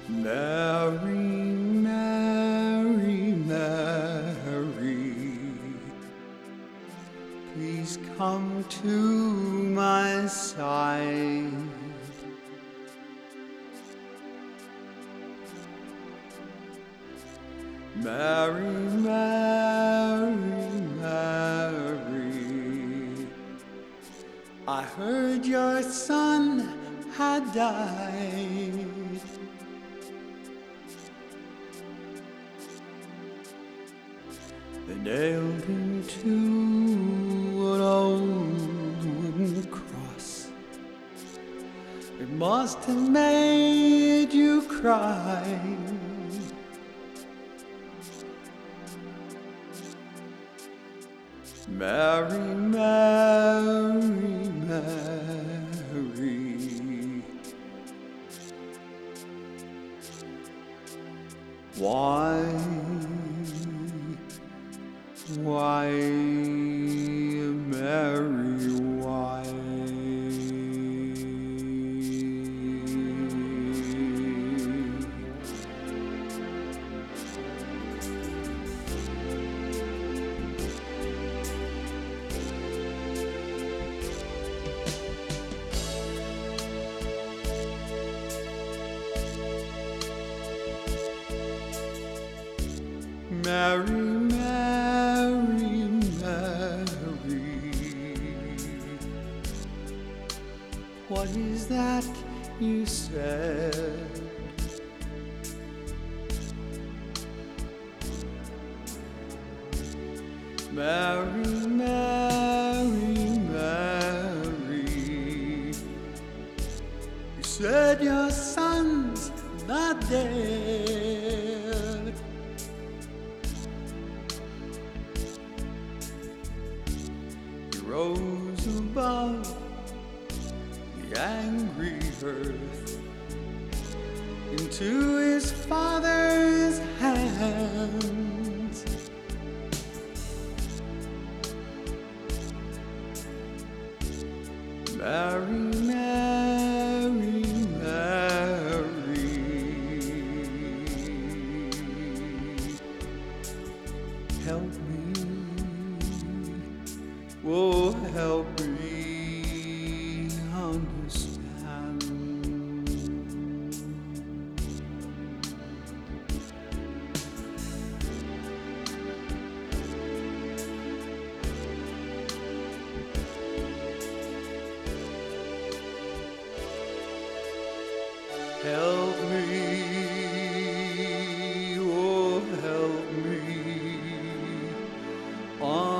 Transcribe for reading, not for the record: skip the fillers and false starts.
Mary, Mary, Mary, please come to my side. Mary, Mary, Mary, I heard your son had died. They nailed him to an old wooden cross. It must have made you cry. Mary, Mary, Mary, why, Mary, why? Mary, Mary, Mary, what is that you said? Mary, Mary, Mary, you said your son's not dead. He rose above the angry earth into his Father's hands. Mary, Mary, Mary, help me, oh, help me understand. Help me, oh, help me